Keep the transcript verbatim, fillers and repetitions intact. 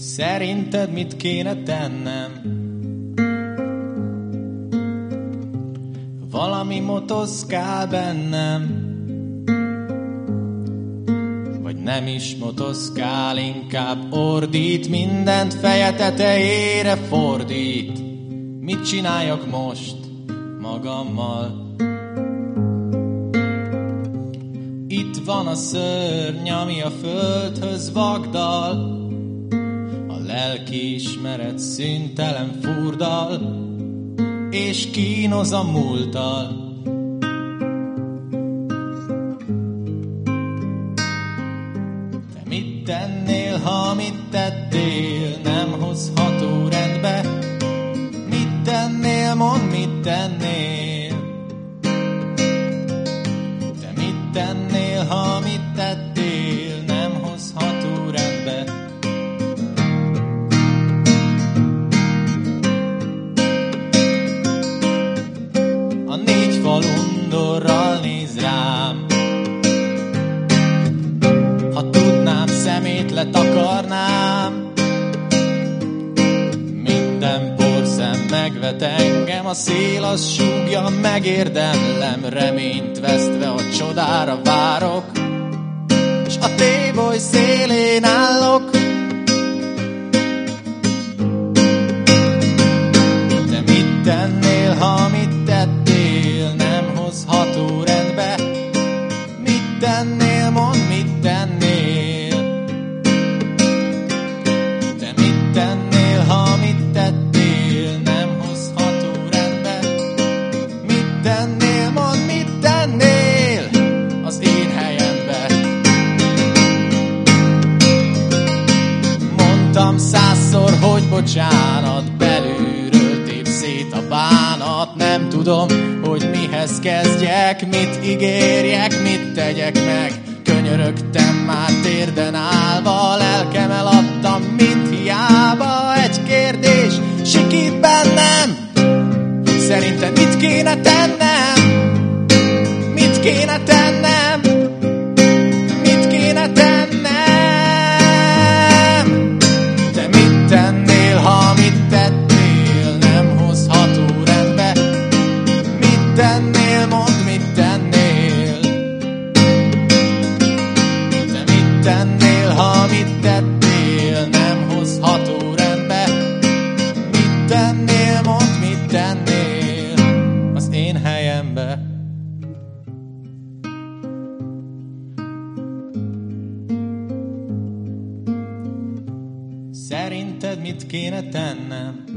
Szerinted mit kéne tennem? Valami motoszkál bennem, vagy nem is motoszkál, inkább ordít, mindent feje tetejére fordít. Mit csináljak most magammal? Itt van a szörny, ami a földhöz vagdal, a lelkiismeret szüntelen furdal, és kínoz a múlttal. Te mit tennél, ha mit tettél, nem hozható rendbe? Mit tennél, mondd, mit tennél? Te mit tennél, ha mit tettél, nem hozható rendbe? A négy fal undorral néz rám, ha tudnám, szemét letakarnám. Minden porszem megvet engem, a szél az súgja, megérdemlem, reményt vesztve a csodára várok, s a téboly szélén állok. Te mit tennél, ha mit tettél, nem hozható rendbe? Mit tennél, mondd, mit tennél? Te mit tennél, ha mit tettél, nem hozható rendbe? Mit tennél, mondd, mit tennél az én helyembe? Mondtam százszor, hogy bocsánat, belülről tép szét a bánat. Nem tudom, hogy mihez kezdjek, mit ígérjek, mit tegyek meg. Könyörögtem már térden állva, lelkem eladtam, mint hiába. Egy kérdés sikít bennem, szerinted mit kéne tennem? Mit kéne tennem? Mit kéne tennem? Te mit tennél, ha mit tettél, nem hozható rendbe? Mit tennél, mondd, mit tennél? Te mit tennél, ha mit tettél, nem hozható rendbe? Mit tennél, mondd, mit tennél az én helyembe? Szerinted mit kéne tennem?